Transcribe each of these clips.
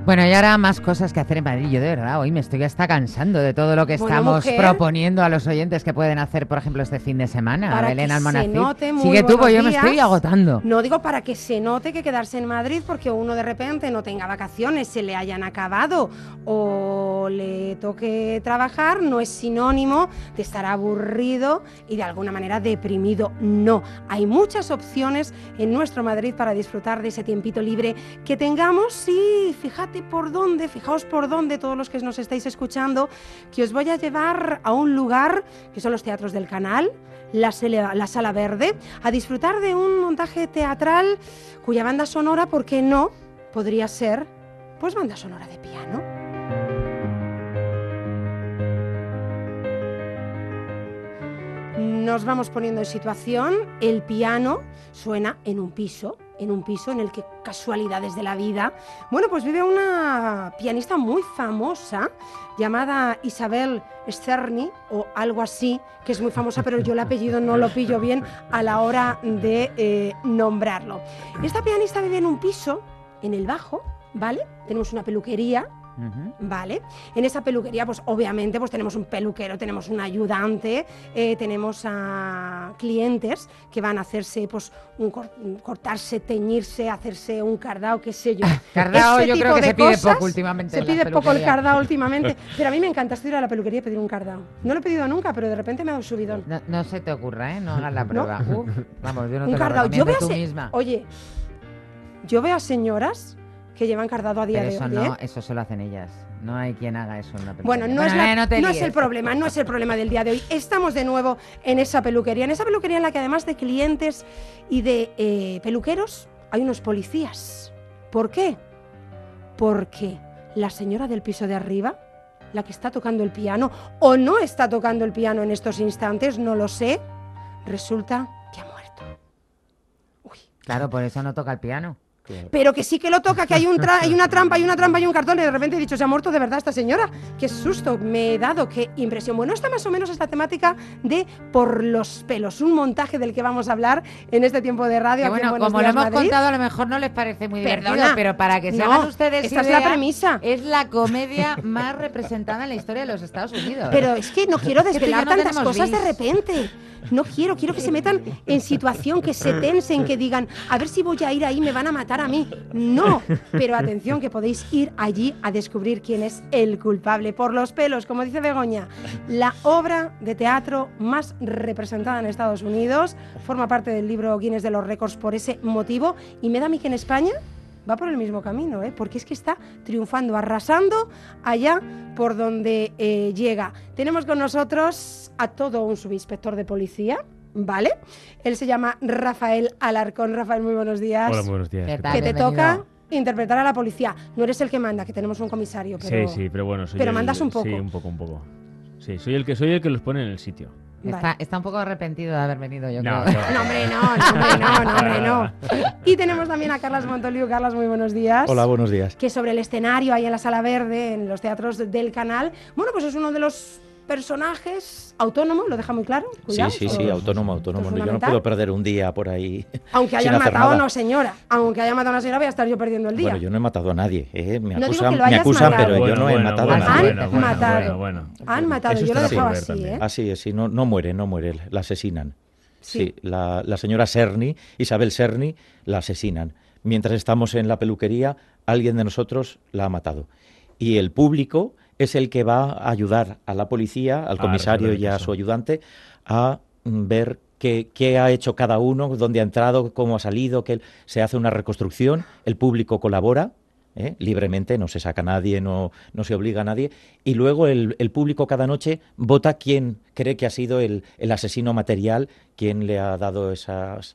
Bueno, y ahora más cosas que hacer en Madrid. Yo de verdad hoy me estoy hasta cansando de todo lo que estamos proponiendo a los oyentes que pueden hacer, por ejemplo, este fin de semana. Para Belén que Almonacid. se note, muy Sigue tú, pues yo me días. estoy agotando. No digo para que se note que quedarse en Madrid porque uno de repente no tenga vacaciones, se le hayan acabado o le toque trabajar, no es sinónimo de estar aburrido y de alguna manera deprimido. No, hay muchas opciones en nuestro Madrid para disfrutar de ese tiempito libre que tengamos y fijaos por dónde, todos los que nos estáis escuchando, que os voy a llevar a un lugar que son los teatros del Canal, la Sala Verde, a disfrutar de un montaje teatral cuya banda sonora, ¿por qué no?, podría ser, pues, banda sonora de piano. Nos vamos poniendo en situación, el piano suena en un piso en el que, casualidades de la vida, bueno, pues vive una pianista muy famosa llamada Isabel Czerny o algo así, que es muy famosa, pero yo el apellido no lo pillo bien a la hora de nombrarlo. Esta pianista vive en un piso, en el bajo, ¿vale? Tenemos una peluquería. Vale, en esa peluquería pues obviamente pues tenemos un peluquero, tenemos un ayudante, tenemos a clientes que van a hacerse pues cortarse, teñirse, hacerse un cardao, qué sé yo. Cardao yo creo que se pide cosas, poco últimamente. Se pide poco el cardao últimamente, pero a mí me encanta ir a la peluquería y pedir un cardao. No lo he pedido nunca, pero de repente me ha dado un subidón. No se te ocurra, no hagas la prueba. ¿No? Vamos, yo no un te cardao. lo recomiendo tú misma. Oye, yo veo a señoras que llevan cardado a día de hoy. Eso solo hacen ellas. No hay quien haga eso en una peluquería. Bueno, no es el problema del día de hoy. Estamos de nuevo en esa peluquería en la que además de clientes y de peluqueros, hay unos policías. ¿Por qué? Porque la señora del piso de arriba, la que está tocando el piano, o no está tocando el piano en estos instantes, no lo sé, resulta que ha muerto. Uy. Claro, por eso no toca el piano. Pero que sí que lo toca, que hay una trampa y un cartón, y de repente he dicho, ¿se ha muerto de verdad esta señora? Qué susto me he dado, qué impresión. Bueno, esta más o menos es la temática de Por los pelos, un montaje del que vamos a hablar en este tiempo de radio. Que bueno, como lo hemos contado, a lo mejor no les parece muy divertido, pero para que se hagan ustedes esta idea, es la premisa. Es la comedia más representada en la historia de los Estados Unidos. Pero es que no quiero desvelar tantas cosas de repente. No quiero que se metan en situación, que se tensen, que digan, a ver si voy a ir ahí, me van a matar a mí. No, pero atención, que podéis ir allí a descubrir quién es el culpable. Por los pelos, como dice Begoña, la obra de teatro más representada en Estados Unidos, forma parte del libro Guinness de los Récords por ese motivo, y me da a mí que en España va por el mismo camino, porque es que está triunfando, arrasando allá por donde llega. Tenemos con nosotros a todo un subinspector de policía, ¿vale? Él se llama Rafael Alarcón. Rafael, muy buenos días. Hola, muy buenos días. ¿Qué tal? Que te toca interpretar a la policía. No eres el que manda, que tenemos un comisario, pero... Sí, pero bueno, mandas un poco. Sí, un poco. Sí, soy el que los pone en el sitio. Vale. Está un poco arrepentido de haber venido, yo creo. No. Y tenemos también a Carles Montoliu. Carles, muy buenos días. Hola, buenos días. Que sobre el escenario, ahí en la Sala Verde, en los teatros del Canal, bueno, pues es uno de los personajes autónomo, lo deja muy claro. Cuidado, sí, autónomo. Yo no puedo perder un día por ahí. Aunque hayan matado a una señora. Aunque haya matado a una señora, voy a estar yo perdiendo el día. Bueno, yo no he matado a nadie. Me acusan, pero yo no he matado a nadie. Han matado, yo lo he dejado así, Así es, sí, no muere, la asesinan. Sí, la señora Czerny, Isabel Czerny, la asesinan. Mientras estamos en la peluquería, alguien de nosotros la ha matado. Y el público es el que va a ayudar a la policía, al comisario y a su ayudante a ver qué ha hecho cada uno, dónde ha entrado, cómo ha salido, que se hace una reconstrucción, el público colabora libremente, no se saca a nadie, no se obliga a nadie, y luego el público cada noche vota quién cree que ha sido el asesino material, quién le ha dado esas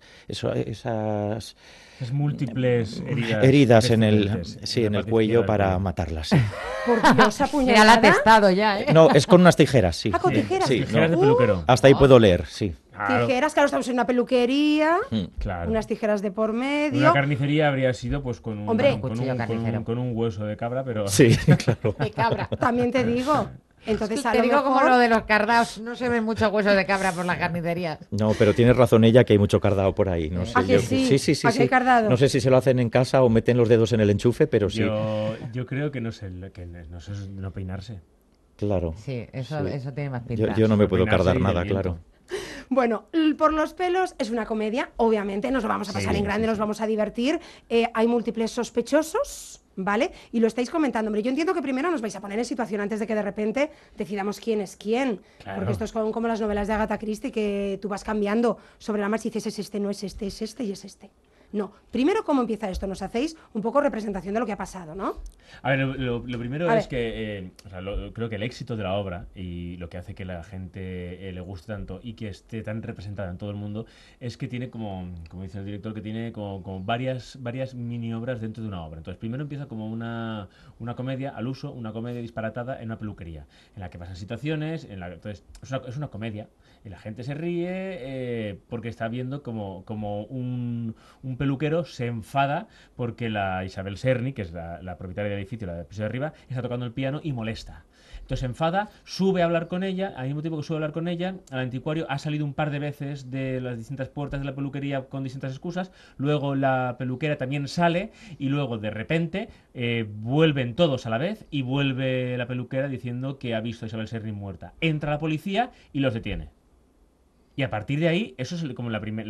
múltiples heridas en el cuello para matarlas. Por Dios, apuñalada. Era el atestado ya, No, es con unas tijeras, sí. ¿Con tijeras? Sí, tijeras de peluquero. Hasta ahí puedo leer, sí. Tijeras, claro, estamos en una peluquería, claro. Unas tijeras de por medio. Una carnicería habría sido pues con un Hombre, con un hueso de cabra, pero... Sí, claro. De cabra. También te digo. Entonces, te digo como lo de los cardaos, no se ven muchos huesos de cabra por las carnicerías. No, pero tienes razón ella que hay mucho cardado por ahí. No sé, ¿A que sí? Sí. ¿A que hay cardado? No sé si se lo hacen en casa o meten los dedos en el enchufe, pero sí. Yo creo que no sé no peinarse. Claro. Sí, eso tiene más pinta. Yo no me puedo Peinarse cardar y nada, del viento. claro. Bueno, por los pelos es una comedia, obviamente, nos lo vamos a pasar en grande, nos vamos a divertir. Hay múltiples sospechosos, ¿vale? Y lo estáis comentando, hombre. Yo entiendo que primero nos vais a poner en situación antes de que de repente decidamos quién es quién. Claro. Porque esto es como las novelas de Agatha Christie, que tú vas cambiando sobre la marcha y dices, es este, no es este y es este. No. Primero, ¿cómo empieza esto? Nos hacéis un poco representación de lo que ha pasado, ¿no? A ver, lo primero A es ver. que creo que el éxito de la obra y lo que hace que la gente le guste tanto y que esté tan representada en todo el mundo es que tiene como dice el director, que tiene como varias mini obras dentro de una obra. Entonces, primero empieza como una comedia al uso, una comedia disparatada en una peluquería, en la que pasan situaciones, entonces es una comedia y la gente se ríe porque está viendo como un peluquero se enfada porque la Isabel Serni, que es la propietaria del edificio, la del piso de arriba, está tocando el piano y molesta. Entonces se enfada, sube a hablar con ella, al mismo tiempo que sube a hablar con ella, al anticuario ha salido un par de veces de las distintas puertas de la peluquería con distintas excusas, luego la peluquera también sale y luego de repente vuelven todos a la vez y vuelve la peluquera diciendo que ha visto a Isabel Serni muerta. Entra la policía y los detiene. Y a partir de ahí, eso es como la primera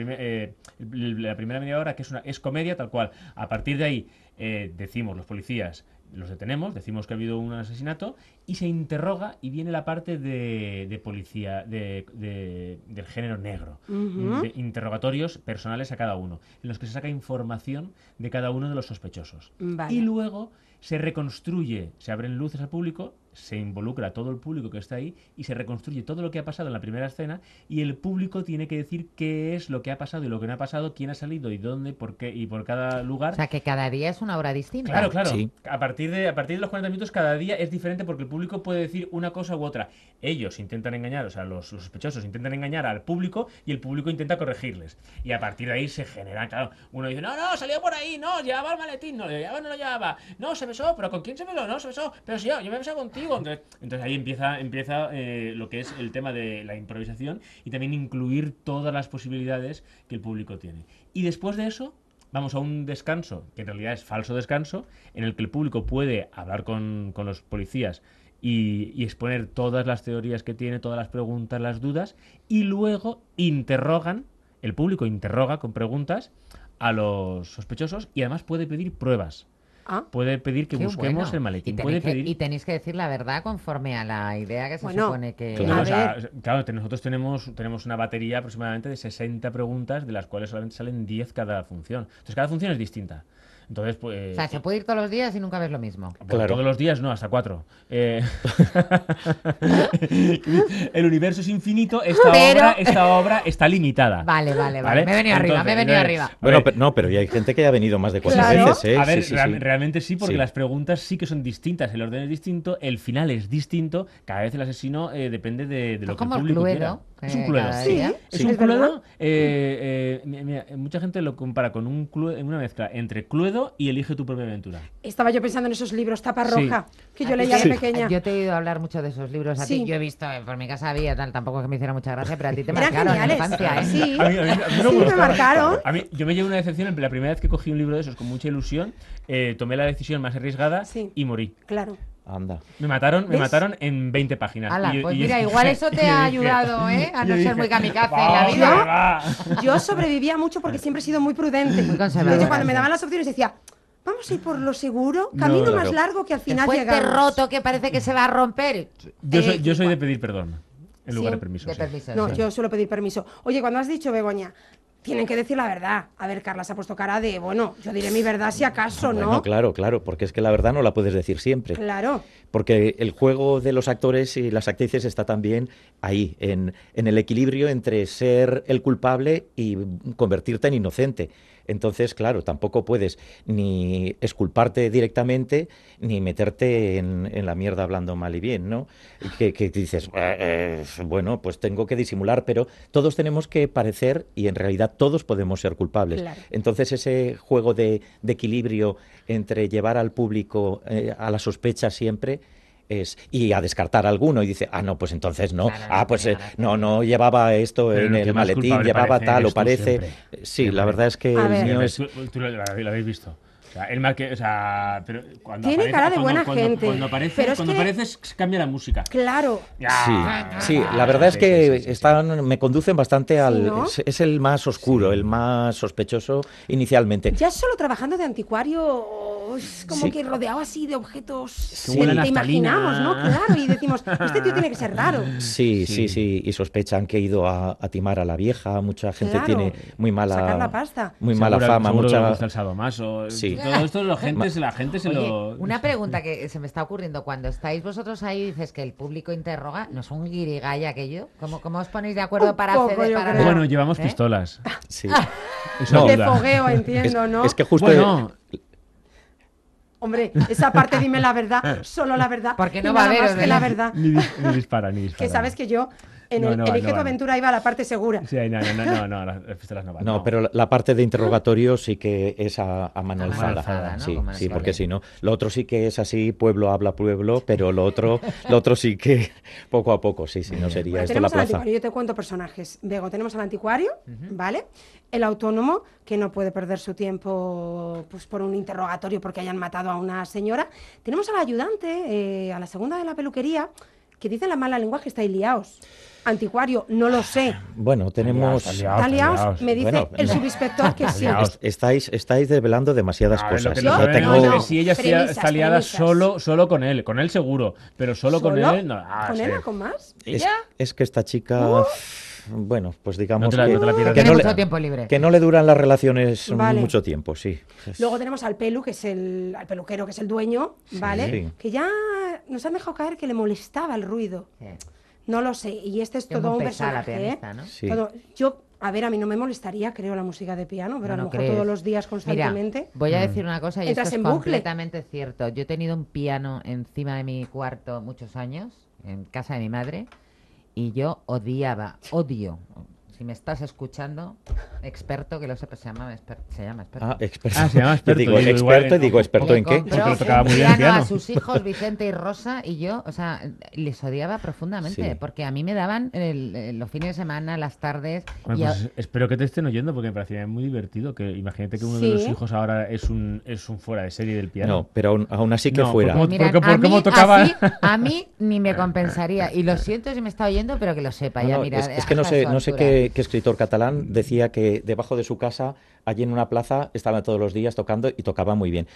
media hora, que es comedia tal cual. A partir de ahí, decimos los policías, los detenemos, decimos que ha habido un asesinato y se interroga y viene la parte de policía del género negro. De interrogatorios personales a cada uno, en los que se saca información de cada uno de los sospechosos. Vale. Y luego se reconstruye, se abren luces al público, se involucra a todo el público que está ahí y se reconstruye todo lo que ha pasado en la primera escena y el público tiene que decir qué es lo que ha pasado y lo que no ha pasado, quién ha salido y dónde, por qué y por cada lugar. O sea, que cada día es una obra distinta. Claro. Sí. A partir de los 40 minutos cada día es diferente porque el público puede decir una cosa u otra. Ellos intentan engañar, o sea, los sospechosos intentan engañar al público y el público intenta corregirles. Y a partir de ahí se genera, claro, uno dice, no, salió por ahí, no, llevaba el maletín, no, lo llevaba, no lo llevaba, no, se besó, pero ¿con quién se besó? No, se besó, pero sí, yo me besé contigo. Entonces ahí empieza lo que es el tema de la improvisación y también incluir todas las posibilidades que el público tiene. Y después de eso vamos a un descanso, que en realidad es falso descanso, en el que el público puede hablar con los policías y exponer todas las teorías que tiene, todas las preguntas, las dudas, y luego el público interroga con preguntas a los sospechosos y además puede pedir pruebas. Puede pedir que busquemos el maletín. Y tenéis que decir la verdad conforme a la idea que se supone que... Claro, nosotros tenemos una batería aproximadamente de 60 preguntas, de las cuales solamente salen 10 cada función. Entonces cada función es distinta. Entonces, pues... O sea, se puede ir todos los días y nunca ves lo mismo. Bueno, claro. Todos los días no, hasta 4. El universo es infinito, esta obra está limitada. Vale. Me he venido arriba. Bueno, pero ya hay gente que ha venido más de 4 veces, ¿eh? A ver, realmente sí, porque las preguntas sí que son distintas, el orden es distinto, el final es distinto, cada vez el asesino depende de lo que el público quiera. Es un Cluedo. Sí, es un Cluedo. Mucha gente lo compara con una mezcla entre Cluedo y Elige tu propia aventura. Estaba yo pensando en esos libros tapa roja que yo leía de pequeña. Yo te he oído hablar mucho de esos libros. A ti yo he visto, por mi casa había tampoco que me hiciera mucha gracia, pero a ti te marcaron en la infancia, ¿eh? Sí, a mí me marcaron. Yo me llevo una decepción. La primera vez que cogí un libro de esos con mucha ilusión, tomé la decisión más arriesgada y morí. Claro. Anda. Me mataron en 20 páginas. Pues mira, igual eso te ha ayudado, ¿eh? A no ser muy kamikaze en la vida. Yo sobrevivía mucho porque siempre he sido muy prudente. Muy conservadora. Entonces, cuando me daban las opciones decía, vamos a ir por lo seguro, camino más largo que al final llegamos. Después roto que parece que se va a romper. Yo soy de pedir perdón en lugar de permiso. No, yo suelo pedir permiso. Oye, cuando has dicho, Begoña, tienen que decir la verdad. A ver, Carla se ha puesto cara de, bueno, yo diré mi verdad si acaso, ¿no? Bueno, claro, porque es que la verdad no la puedes decir siempre. Claro. Porque el juego de los actores y las actrices está también ahí, en el equilibrio entre ser el culpable y convertirte en inocente. Entonces, claro, tampoco puedes ni exculparte directamente ni meterte en la mierda hablando mal y bien, ¿no? Que dices, bueno, pues tengo que disimular, pero todos tenemos que parecer y en realidad todos podemos ser culpables. Claro. Entonces, ese juego de equilibrio entre llevar al público a la sospecha siempre y a descartar alguno y dice, no, pues entonces no, Claro, pues no, no llevaba esto Pero en el que el más maletín, culpable llevaba parece tal o eres tú parece. siempre. Sí, Siempre. la verdad es que A el ver. mío es... Tú lo habéis visto. O sea, el mal que, o sea, pero cuando Tiene aparece, cara de buena gente, Cuando aparece, pero es cuando que- aparece cambia la música. Claro. Sí, la verdad es que sí. me conducen bastante al... ¿no? Es el más oscuro, el más sospechoso inicialmente. Ya solo trabajando de anticuario, es como Sí. que rodeado así de objetos Que huele a te naftalina. imaginamos, ¿no? Claro, y decimos, este tío tiene que ser raro. Sí, Sí. y sospechan que he ido a timar a la vieja, mucha gente Claro, tiene muy mala... sacar la pasta. Muy mala fama, seguro que le mucha... gusta el sadomaso. Sí. Todo esto la gente se Oye, lo... una pregunta que se me está ocurriendo. Cuando estáis vosotros ahí y dices que el público interroga, ¿no es un guirigay aquello? ¿Cómo os ponéis de acuerdo Un para poco, acceder? yo Para creo. Bueno, llevamos ¿Eh? pistolas. Sí. Eso No. De ayuda. fogueo, entiendo, ¿no? Es que justo... Bueno, Hombre, esa parte dime la verdad, solo la verdad. Porque y no va a nada haber, más que la ¿verdad? verdad. ni dispara. Que sabes que yo en No, el no va, Elige no tu va. aventura iba a la parte segura. Sí, no, las pistolas no van. No, pero la parte de interrogatorio sí que es a mano A mano alzada. alzada, ¿no? Sí, Como en sí, el porque cole. si no, lo otro sí que es así, pueblo habla pueblo, pero lo otro sí que poco a poco, sí, no sería Bueno, esto la tenemos al plaza. anticuario, yo te cuento personajes. Bego, tenemos al anticuario, ¿vale? El autónomo, que no puede perder su tiempo pues, por un interrogatorio porque hayan matado a una señora. Tenemos al ayudante, a la segunda de la peluquería, que dice la mala lengua que estáis liados. Anticuario, no lo sé. Bueno, tenemos... ¿Están liados? Me dice Bueno, el subinspector que sí. liados. Estáis desvelando demasiadas A ver, lo cosas. que no Yo- sabemos tengo- es no, que si ella premisas, está liada premisas. solo con él seguro, pero solo con ¿Solo? él no. ¿Con sí. él o con más? Es que esta chica... Bueno, pues digamos No te la pierdas. que Tiene no mucho le, tiempo libre. que no le duran las relaciones Vale. mucho tiempo, sí. Luego tenemos al pelu, que es al peluquero, que es el dueño, ¿vale? Sí. Que ya nos han dejado caer que le molestaba el ruido. Sí. No lo sé. Y este es Que es todo muy un pesada la personaje, pianista, ¿no? Sí. A ver, a mí no me molestaría, creo, la música de piano, pero a lo No mejor crees. todos los días Mira, constantemente. voy a decir una cosa y esto Entras es en bucle. completamente cierto. Yo he tenido un piano encima de mi cuarto muchos años, en casa de mi madre, y yo odio. Si me estás escuchando, experto, que lo sepa, se llama experto. Experto. Ah, se llama experto. Yo digo Digo, experto igual, y digo experto Le en qué. compró Porque lo tocaba un muy bien el piano a piano. sus hijos Vicente y Rosa y yo, o sea, les odiaba profundamente Sí. porque a mí me daban los fines de semana, las tardes Bueno, y pues espero que te estén oyendo porque me parecía muy divertido. Que imagínate que uno de los Sí. hijos ahora es un fuera de serie del piano. No, pero aún así que No, fuera. ¿cómo- Mira, por a cómo mí, tocaba? así, a mí ni me compensaría. Y lo siento si me está oyendo, pero que lo sepa. No, ya, no, mira, es que no a sé, su no sé altura. qué escritor catalán decía que debajo de su casa, allí en una plaza, estaba todos los días tocando y tocaba muy bien.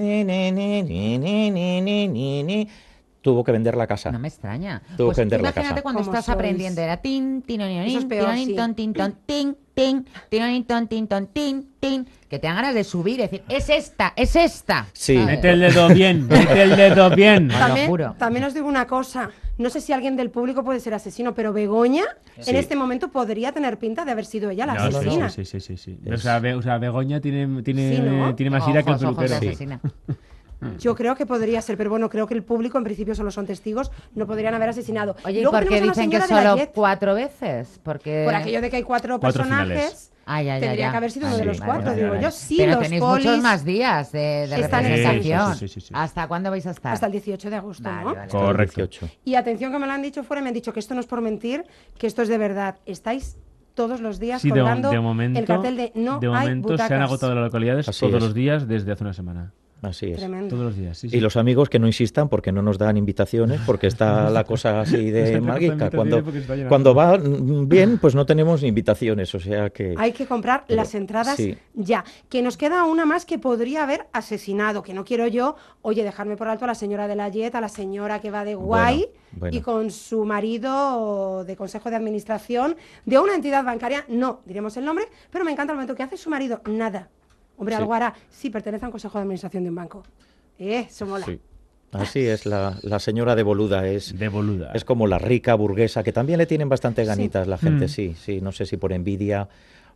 Tuvo que vender la casa. No me extraña. Tuvo Pues que vender la imagínate casa. cuando ¿Cómo estás sois? aprendiendo. Era tin, tin, Eso es tin, peor, tin, sí. tin, tin, tin, tin, tin, tin, tin, tin, tin, tin, tin, que te dan ganas de subir y decir, es esta. Sí. ¿Sabes? Mete el dedo bien, mete el dedo bien. Os lo juro. También os digo una cosa, no sé si alguien del público puede ser asesino, pero Begoña Sí. en este momento podría tener pinta de haber sido ella la No, asesina. sí. O sea, Begoña tiene Sí, ¿no? más ira que el Ojos de peluquero. Sí. asesina. Yo creo que podría ser, pero bueno, creo que el público en principio solo son testigos, no podrían haber asesinado. Oye, ¿y Luego por qué tenemos a la dicen que señora de la solo Jet. 4 veces? Porque... Por aquello de que hay cuatro Cuatro personajes, finales. tendría que haber sido uno de los cuatro, vale, digo vale. yo. Sí, Pero los tenéis polis muchos más días de están en representación. sí. ¿Hasta cuándo vais a estar? hasta el 18 de agosto, Vale, ¿no? vale. Correcto. 18. Y atención que me lo han dicho fuera, me han dicho que esto no es por mentir, que esto es de verdad. Estáis todos los días Sí, colgando de momento, el cartel de no de hay momento butacas. se han agotado las localidades Así todos es. los días desde hace una semana. Así es. Tremendo. Todos los días, sí. Y los amigos que no insistan porque no nos dan invitaciones, porque está la cosa así de Exacto, malguica. invitaciones porque está llenando. Cuando va bien, pues no tenemos invitaciones, o sea que... Hay que comprar Pero, las entradas sí. ya. Que nos queda una más que podría haber asesinado, que no quiero yo, oye, dejarme por alto a la señora de la Jet, a la señora que va de guay Bueno. y con su marido de consejo de administración de una entidad bancaria, no diremos el nombre, pero me encanta el momento que hace su marido, nada. Hombre, Sí. algo hará. Sí, pertenece a un consejo de administración de un banco. Eso mola. Sí. Así es, la señora de Boluda De boluda. es como la rica burguesa, que también le tienen bastante ganitas la gente, Mm. sí, no sé si por envidia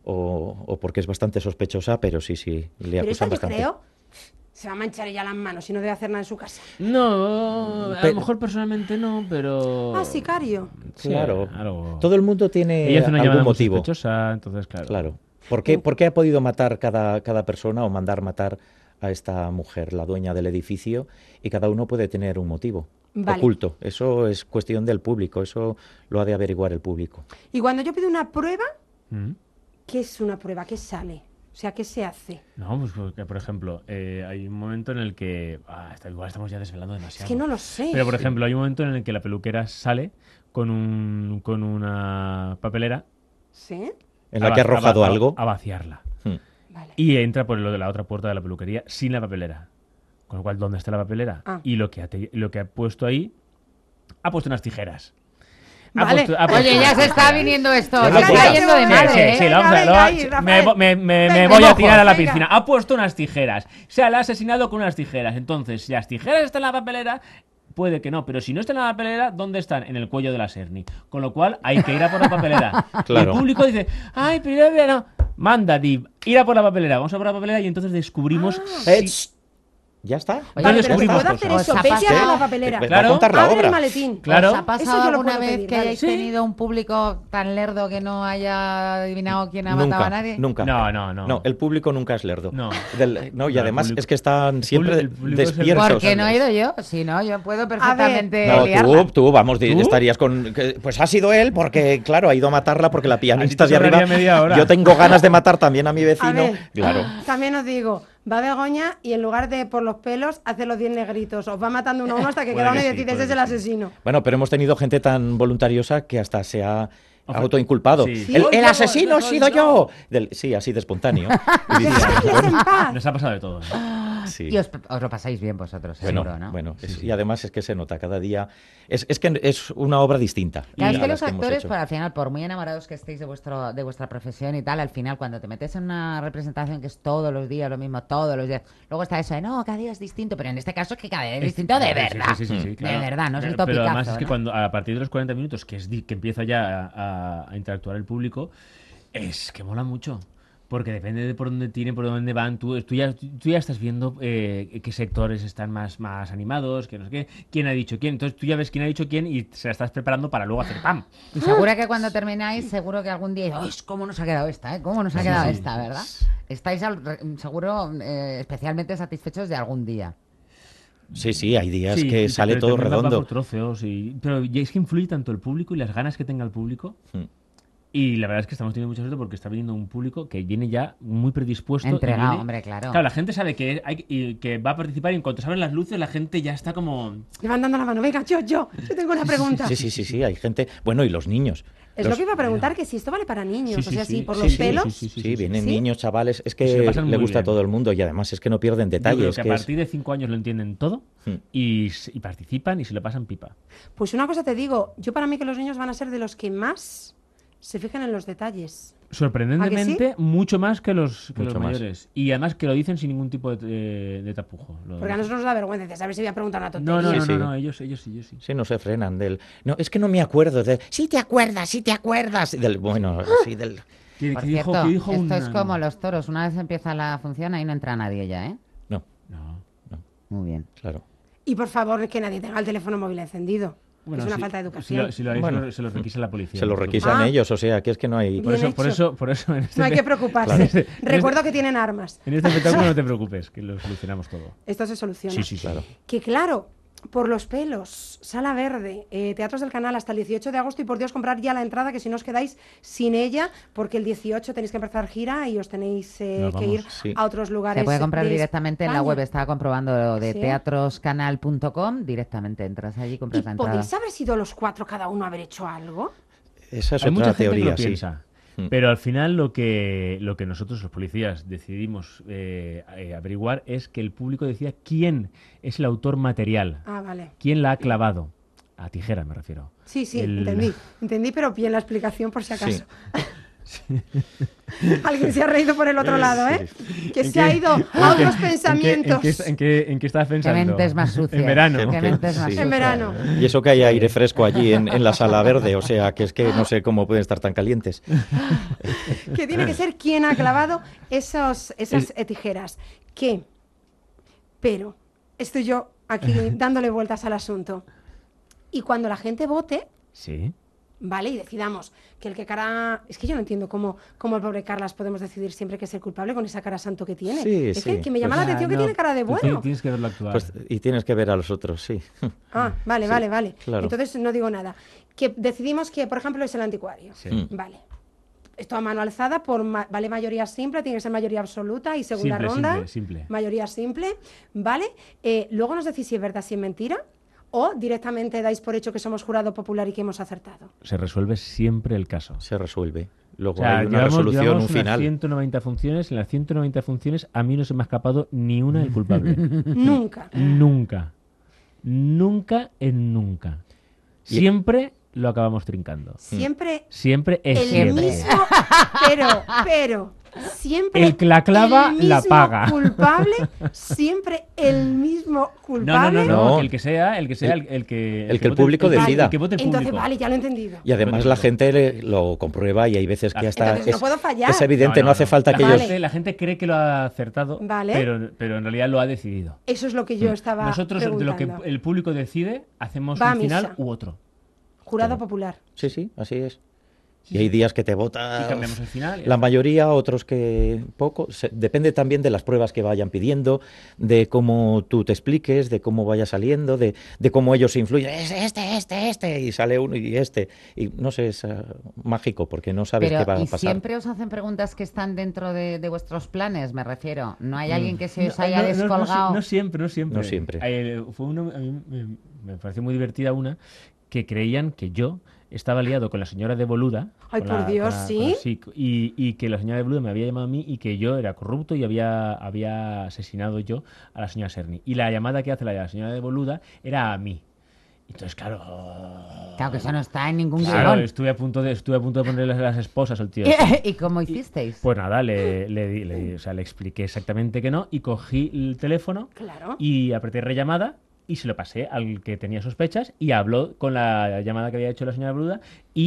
o porque es bastante sospechosa, pero sí, le Pero esta acusan yo bastante. creo, se va a manchar ella las manos y no debe hacer nada en su casa. No, a Pe- lo mejor personalmente no, pero... Ah, sicario. Sí, Claro, algo. todo el mundo tiene Ella hace una llamada algún muy motivo. sospechosa, entonces claro. Claro. ¿Por qué ha podido matar cada persona o mandar matar a esta mujer, la dueña del edificio? Y cada uno puede tener un motivo. Vale. oculto. Eso es cuestión del público, eso lo ha de averiguar el público. Y cuando yo pido una prueba, ¿Mm? ¿qué es una prueba? ¿Qué sale? O sea, ¿qué se hace? No, pues porque, por ejemplo, hay un momento en el que... igual estamos ya desvelando demasiado. Es que no lo sé. Pero, por ejemplo, hay un momento en el que la peluquera sale con una papelera ¿Sí? En la que ha arrojado algo. a vaciarla. Vale. Y entra por lo de la otra puerta de la peluquería sin la papelera. Con lo cual, ¿dónde está la papelera? Ah. Y lo que ha puesto ahí, ha puesto unas tijeras. Vale. Oye, ya se está viniendo esto. Sí, Se está sí, yendo de sí, madre, sí, ¿eh? vamos a ver, Venga, ahí, Rafael. me Venga, voy a mojo, tirar a la venga. piscina. Ha puesto unas tijeras. Se la ha asesinado con unas tijeras. Entonces, si las tijeras están en la papelera, puede que no. Pero si no están en la papelera, ¿dónde están? En el cuello de la Serni. Con lo cual, hay que ir a por la papelera. Claro. Y el público dice, ay, pero no. Manda, Div, ir a por la papelera. Vamos a por la papelera y entonces descubrimos... ¿Ya está? Oye, Vale, pero se descubrimos puede hacer cosas. eso. Os ha Vete a pasado- la papelera. Va a Claro. contar la Abre obra. el maletín. Claro. ¿Os ha Eso pasado yo lo alguna puedo vez pedir, que vale. hayáis Sí. tenido un público tan lerdo que no haya adivinado quién ha matado a nadie? Nunca. No. No, el público nunca es lerdo. No. No, y No, además el público- es que están siempre el público es el- despiertos. Porque no he ido yo. Si no, yo puedo perfectamente No, liarla. tú, vamos, ¿Tú? estarías con... Pues ha sido él porque, claro, ha ido a matarla porque la pianista A ti de te arriba... sobraría media hora. Yo tengo ganas de matar también a mi A vecino. ver, Claro. también os digo, va Begoña y en lugar de por los pelos, hace los 10 negritos. Os va matando uno a uno hasta que Puede queda uno que y sí, decís, puede ese es que el sí. asesino. Bueno, pero hemos tenido gente tan voluntariosa que hasta se ha Ojo. autoinculpado. Sí. Sí. El Soy yo, asesino he soy sido yo. yo. Sí, así de espontáneo. Y dices, ¡Dejadles bueno, en paz! Nos ha pasado de todo. ¿eh? sí. Y os lo pasáis bien vosotros, Bueno, seguro, ¿no? bueno, y además es que se nota cada día. Es que es una obra distinta. Claro, es a que las los hemos actores, hecho. por al final, por muy enamorados que estéis de vuestra profesión y tal, al final, cuando te metes en una representación que es todos los días lo mismo, todos los días, luego está eso de, no, cada día es distinto, pero en este caso es que cada día es distinto de verdad. Sí, claro. De verdad, no es el Pero topicazo, además es que ¿no? cuando a partir de los 40 minutos, que empieza ya a interactuar el público, es que mola mucho. Porque depende de por dónde tienen, por dónde van. Tú ya estás viendo qué sectores están más animados, que no sé qué, quién ha dicho quién. Entonces tú ya ves quién ha dicho quién y se la estás preparando para luego hacer ¡pam! Y seguro que cuando termináis, seguro que algún día, ¡ay, cómo nos ha quedado esta, cómo nos ha quedado esta, ¿verdad? Estáis seguro especialmente satisfechos de algún día. Sí, hay días Sí, que sale pero todo también va redondo. por trofeos pero ya es que influye tanto el público y las ganas que tenga el público. Mm. Y la verdad es que estamos teniendo mucha suerte porque está viniendo un público que viene ya muy predispuesto. y Entregado, viene- hombre, claro. Claro, la gente sabe que va a participar y en cuanto se abren las luces la gente ya está como... Levantando la mano, venga, yo tengo una pregunta. Sí, hay gente. Bueno, y los niños. Es lo que iba a preguntar, que si esto vale para niños, Sí, o sea, sí, si por sí, los sí, pelos... Sí, vienen ¿Sí? niños, chavales. Es Se lo que pasan le muy gusta a bien. todo el mundo y además es que no pierden Yo creo detalles. que a que es- partir de 5 años lo entienden todo Mm. y participan y se lo pasan pipa. Pues una cosa te digo, yo para mí que los niños van a ser de los que más se fijan en los detalles. Sorprendentemente, mucho más que los Mucho más. mayores. Y además que lo dicen sin ningún tipo de tapujo. Porque a nosotros nos da vergüenza, dices, a ver si voy a preguntar una tontería. No, Sí, sí. ellos sí. Sí, no se frenan del... No, es que no me acuerdo. Sí te acuerdas. Bueno, sí, del... ¿Qué Por dijo, cierto, qué dijo esto una- es como los toros. Una vez empieza la función, ahí no entra nadie ya, ¿eh? No, No. Muy bien. claro. Y por favor, que nadie tenga el teléfono móvil encendido. Bueno, es una si- falta de Si educación. lo, si lo haréis, Bueno. se lo requisa la policía. Se lo no te requisan Ah. ellos, o sea, que es que no hay... preocupes. Bien Por eso en este, No hay que preocuparse. Claro. Recuerdo que tienen armas. en este espectáculo no te preocupes, que lo solucionamos todo. Esto se soluciona. Sí, Claro. Que claro, por los pelos, Sala Verde, Teatros del Canal hasta el 18 de agosto y por Dios comprar ya la entrada que si no os quedáis sin ella, porque el 18 tenéis que empezar gira y os tenéis Nos que ir vamos, sí. a otros lugares. Se puede comprar de directamente en la España. web, estaba comprobando lo de Sí. teatroscanal.com, directamente entras allí y ¿Y compras la entrada. podéis haber sido los 4 cada uno haber hecho algo? Esa es Hay mucha otra gente que teoría, lo sí. piensa. Mm. Pero al final lo que nosotros los policías decidimos averiguar es que el público decía quién es el autor material, Ah, vale. quién la ha clavado. A tijera me refiero. Sí, El- entendí, pero bien la explicación por si acaso. Sí. Alguien se ha reído por el otro lado, ¿eh? Que ¿En se qué- ha ido en a qué- otros pensamientos. ¿En qué estabas Qué pensando? mentes más sucias. En verano. Qué mentes más Sí. sucias. En verano. Y eso que hay aire fresco allí en la Sala Verde, o sea, que es que no sé cómo pueden estar tan calientes. Que tiene que ser quien ha clavado esas tijeras. ¿Qué? Pero estoy yo aquí dándole vueltas al asunto. Y cuando la gente vote, Sí. ¿vale? Y decidamos que el que cara... Es que yo no entiendo cómo el pobre Carlas podemos decidir siempre que es el culpable con esa cara santo que tiene. Sí, es sí. que me llama la atención que tiene cara de bueno. Tienes que verlo actuar. Pues, y tienes que ver a los otros, sí. Ah, vale, Sí, vale. claro. Entonces no digo nada. Que decidimos que, por ejemplo, es el anticuario. Sí. Vale. Esto a mano alzada, vale mayoría simple, tiene que ser mayoría absoluta y segunda ronda. Simple. Mayoría simple, ¿vale? Luego nos decís si es verdad, si es mentira, o directamente dais por hecho que somos jurado popular y que hemos acertado. Se resuelve siempre el caso. Se resuelve. Luego O sea, hay una resolución, llevamos un final. unas 190 funciones. En las 190 funciones a mí no se me ha escapado ni una del culpable. Nunca. Nunca. Nunca en nunca. Y- Siempre lo acabamos trincando. Siempre Siempre es el siempre. mismo, pero siempre El que la clava, el la mismo paga. culpable, siempre el mismo culpable. No. Que el que sea, el que el que el público decida. El que vote el Entonces, público. vale, ya lo he entendido. Y además la gente lo comprueba y hay veces que hasta Entonces no puedo fallar. es evidente, no hace falta que Vale. ellos... La gente cree que lo ha acertado, Vale. pero en realidad lo ha decidido. Eso es lo que yo estaba Nosotros, de lo que preguntando. el público decide, hacemos Va a un final misa. u otro. Jurado popular. Sí, así es. Y hay días que te vota Y cambiamos el final. y ya la está. mayoría, otros que poco. Depende también de las pruebas que vayan pidiendo, de cómo tú te expliques, de cómo vaya saliendo, de cómo ellos influyen. Es este, y sale uno y este. Y no sé, es mágico porque no sabes qué va a ¿y pasar. siempre os hacen preguntas que están dentro de vuestros planes? Me refiero. ¿No hay alguien que se os haya No, descolgado? No siempre. No siempre. Fue a mí me pareció muy divertida una que creían que yo estaba liado con la señora de Boluda. Ay, con por Dios, ¿sí? Y que la señora de Boluda me había llamado a mí y que yo era corrupto y había asesinado yo a la señora Serni. Y la llamada que hace la señora de Boluda era a mí. Entonces, claro... Claro que eso no está en ningún Claro, guión. estuve a punto de ponerle las esposas al tío. ¿Y cómo hicisteis? Pues nada, le expliqué exactamente que no y cogí el teléfono Claro. y apreté rellamada y se lo pasé al que tenía sospechas y habló con la llamada que había hecho la señora Boluda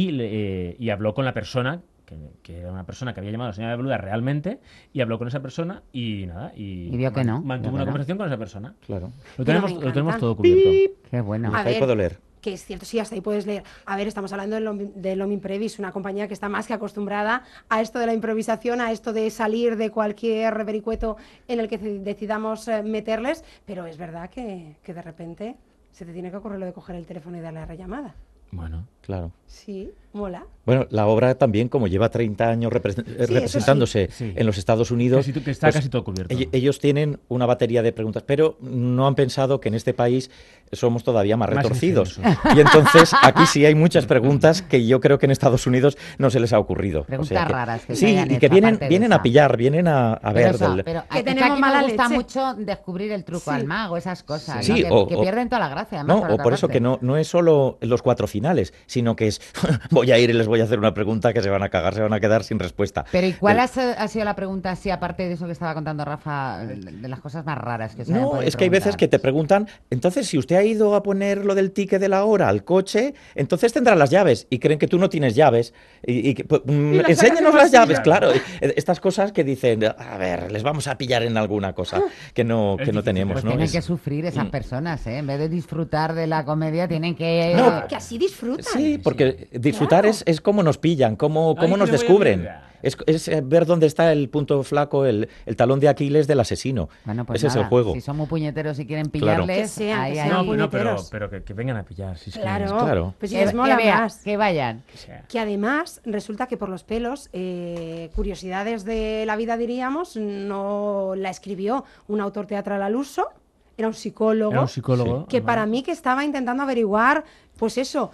y habló con la persona, que era una persona que había llamado a la señora Boluda realmente, y habló con esa persona y nada. Y vio que no, mantuvo de una verdad. conversación con esa persona. Claro. Lo Pero tenemos, me lo tenemos encanta. todo cubierto. Qué bueno. A Ahí ver, puedo leer. que es cierto, sí, hasta ahí puedes leer. A ver, estamos hablando de Lomin Previs, una compañía que está más que acostumbrada a esto de la improvisación, a esto de salir de cualquier vericueto en el que decidamos meterles, pero es verdad que de repente se te tiene que ocurrir lo de coger el teléfono y darle la rellamada. Bueno. Claro. Sí, mola. Bueno, la obra también, como lleva 30 años representándose sí. en los Estados Unidos, Que está pues, casi todo cubierto. ellos tienen una batería de preguntas, pero no han pensado que en este país somos todavía más Más retorcidos. ingeniosos. Y entonces aquí sí hay muchas preguntas que yo creo que en Estados Unidos no se les ha ocurrido. Preguntas raras que se sí, hayan y que hecho, vienen, aparte de vienen esa. a pillar, vienen a ver. Pero Que es tenemos aquí mala me gusta leche. mucho descubrir el truco Sí. al mago, esas cosas, Sí, ¿no? Que pierden toda la gracia. Además, No, o por eso que no es solo los 4 finales, sino que es voy a ir y les voy a hacer una pregunta que se van a cagar, se van a quedar sin respuesta. Pero ¿y cuál ha sido la pregunta, así aparte de eso que estaba contando Rafa, de las cosas más raras que se hayan No, podido es que hay veces preguntar? que te preguntan, entonces si usted ha ido a poner lo del ticket de la hora al coche, entonces tendrá las llaves y creen que tú no tienes llaves. Pues, las enséñanos sacas las de llaves, bolsillo. claro. Estas cosas que dicen, a ver, les vamos a pillar en alguna cosa que no difícil, tenemos, Pues ¿no? tienen Es- que sufrir esas personas, ¿eh? En vez de disfrutar de la comedia, tienen que... No, Que así disfrutan. Sí, porque disfrutar Claro. es cómo nos pillan, cómo Ay, que nos le voy a descubren. pillar. Es ver dónde está el punto flaco, el talón de Aquiles del asesino. Bueno, pues Ese es nada, el juego. si son muy puñeteros y quieren Claro. pillarles, Que sean, ahí, que ahí. sean No, puñeteros. pero que vengan a pillar. Si es que- Claro, Claro. pues si Que, les mola vea, más. que vayan. que sea. Que además resulta que por los pelos, curiosidades de la vida diríamos, no la escribió un autor teatral al uso, era un psicólogo. Era un psicólogo. Que además. para mí que estaba intentando averiguar, pues eso,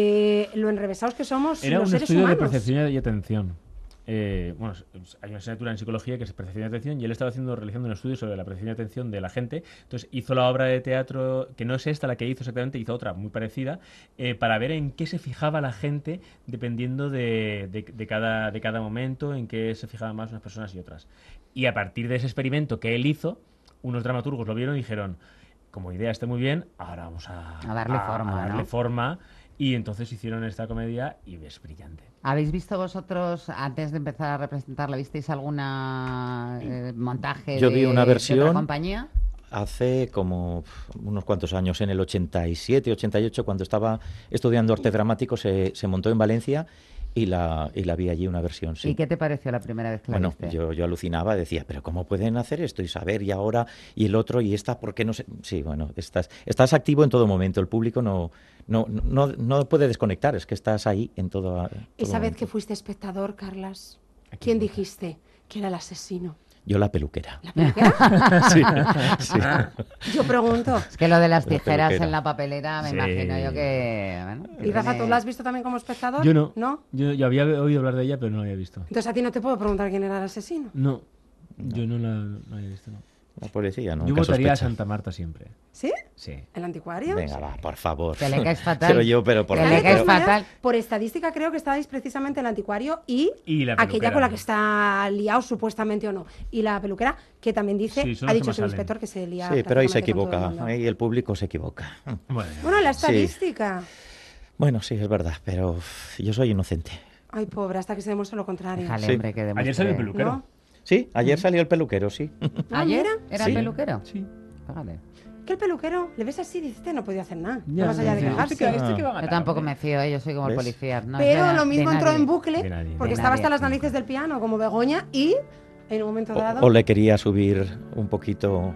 lo enrevesados que somos Era los un seres estudio humanos. de percepción y atención. Bueno, hay una asignatura en psicología que es percepción y atención y él estaba realizando un estudio sobre la percepción y atención de la gente. Entonces hizo la obra de teatro, que no es esta la que hizo exactamente, hizo otra muy parecida, para ver en qué se fijaba la gente dependiendo de cada momento, en qué se fijaban más unas personas y otras. Y a partir de ese experimento que él hizo, unos dramaturgos lo vieron y dijeron, como idea está muy bien, ahora vamos a darle forma, darle ¿no? forma. Y entonces hicieron esta comedia y es brillante. ¿Habéis visto vosotros, antes de empezar a representarla, visteis alguna montaje Yo vi una de versión. otra compañía? hace como unos cuantos años, en el 87, 88, cuando estaba estudiando arte dramático, se montó en Valencia y la vi allí una versión, sí. ¿Y qué te pareció la primera vez que la viste? Yo alucinaba, decía, pero ¿cómo pueden hacer esto? Y saber, y ahora, y el otro, y esta, ¿por qué no sé? Sí, bueno, estás activo en todo momento, el público no puede desconectar, es que estás ahí en todo Esa vez momento. que fuiste espectador, Carlas, ¿quién dijiste que era el asesino? Yo la peluquera. ¿La peluquera? Sí, sí. Yo pregunto. Es que lo de las La tijeras peluquera. en la papelera, me Sí. imagino yo que... Bueno, que ¿Y Rafa, tiene- tú la has visto también como espectador? Yo no. ¿No? Yo había oído hablar de ella, pero no la había visto. Entonces a ti no te puedo preguntar quién era el asesino. No, yo no la había visto. No. La policía, ¿no? Yo votaría a Santa Marta siempre. ¿Sí? Sí. ¿El anticuario? Venga, va, por favor. Que le caes fatal. Pero por Que le De caes todas maneras, fatal. por estadística creo que estáis precisamente el anticuario y Y la aquella peluquera. con la que está liado supuestamente o no. Y la peluquera que también dice, Sí, son ha los que dicho más el salen. inspector que se lía Sí, pero ahí se prácticamente con todo equivoca, el mundo. ahí el público se equivoca. Bueno, la estadística. Bueno, sí, es verdad, pero yo soy inocente. Ay, pobre, hasta que se demuestre lo contrario. Déjale, Sí. hombre, que demuestre... Ayer salió el peluquero. ¿No? Sí, ayer salió el peluquero, sí. Ah, ¿Ayer? mira. ¿Era Sí. el peluquero? Sí. Fíjate. Que el peluquero, le ves así y dices, "Este no podía hacer nada. Ya, más allá de sí. quejarse. Este que va a Yo matar, tampoco hombre. me fío, yo soy como el ¿Ves? policía. No Pero es de- lo mismo de entró nadie. en bucle De nadie. porque De estaba nadie. hasta las narices del piano, como Begoña, y en un momento dado... O le quería subir un poquito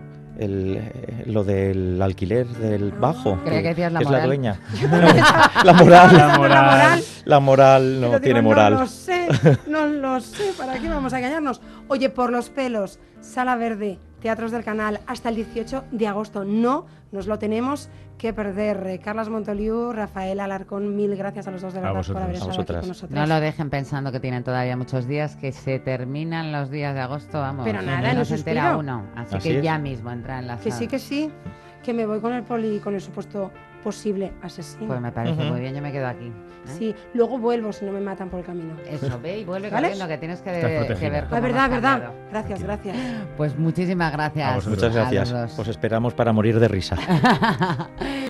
lo del alquiler del bajo, Creía que decías la es la moral. dueña. La moral. La moral. La moral no Pero tiene digo, moral. No lo sé, ¿para qué vamos a engañarnos? Oye, por los pelos, Sala Verde, Teatros del Canal, hasta el 18 de agosto. No nos lo tenemos que perder. Carlas Montoliu, Rafael Alarcón, mil gracias a los dos de A verdad por vosotros. haber A estado aquí vosotras. con nosotros. No lo dejen pensando que tienen todavía muchos días, que se terminan los días de agosto, vamos. Pero nada, no no se entera suspiro. uno. Así Así que es. ya mismo entra en la Que sala. sí, que me voy con el poli y con el supuesto posible asesino. Pues me parece Ujú. muy bien, yo me quedo aquí. ¿eh? Sí, luego vuelvo si no me matan por el camino. Eso, ve y vuelve ¿Vale? corriendo, que tienes que, Estás protegida. que ver cómo Ah, verdad, hemos verdad. cambiado. Gracias, gracias. Pues muchísimas gracias. A vosotros. Muchas a los gracias. dos. Os esperamos para morir de risa.